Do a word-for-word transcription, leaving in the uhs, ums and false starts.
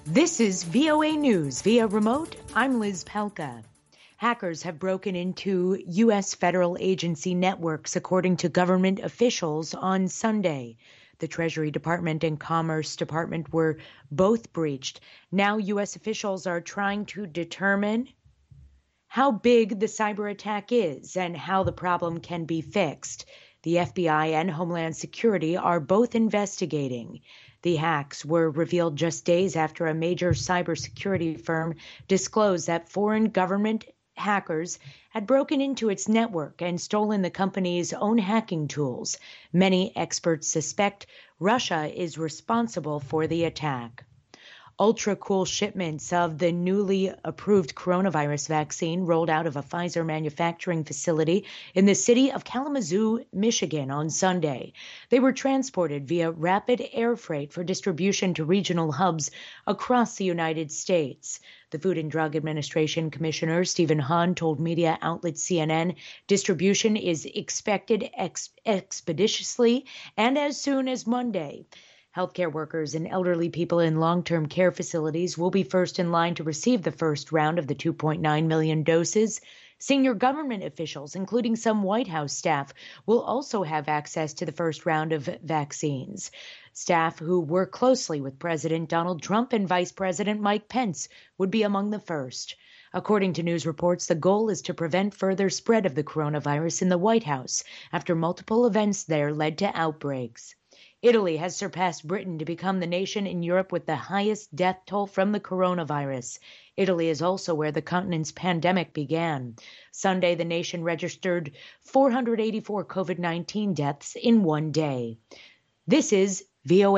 This is V O A News via remote. I'm Liz Pelka. Hackers have broken into U S federal agency networks, according to government officials on Sunday. The Treasury Department and Commerce Department were both breached. Now U S officials are trying to determine how big the cyber attack is and how the problem can be fixed. The F B I and Homeland Security are both investigating. The hacks were revealed just days after a major cybersecurity firm disclosed that foreign government hackers had broken into its network and stolen the company's own hacking tools. Many experts suspect Russia is responsible for the attack. Ultra-cool shipments of the newly approved coronavirus vaccine rolled out of a Pfizer manufacturing facility in the city of Kalamazoo, Michigan on Sunday. They were transported via rapid air freight for distribution to regional hubs across the United States. The Food and Drug Administration Commissioner Stephen Hahn told media outlet C N N distribution is expected ex- expeditiously and as soon as Monday. Healthcare workers and elderly people in long-term care facilities will be first in line to receive the first round of the two point nine million doses. Senior government officials, including some White House staff, will also have access to the first round of vaccines. Staff who work closely with President Donald Trump and Vice President Mike Pence would be among the first. According to news reports, the goal is to prevent further spread of the coronavirus in the White House after multiple events there led to outbreaks. Italy has surpassed Britain to become the nation in Europe with the highest death toll from the coronavirus. Italy is also where the continent's pandemic began. Sunday, the nation registered four hundred eighty-four COVID nineteen deaths in one day. This is V O A.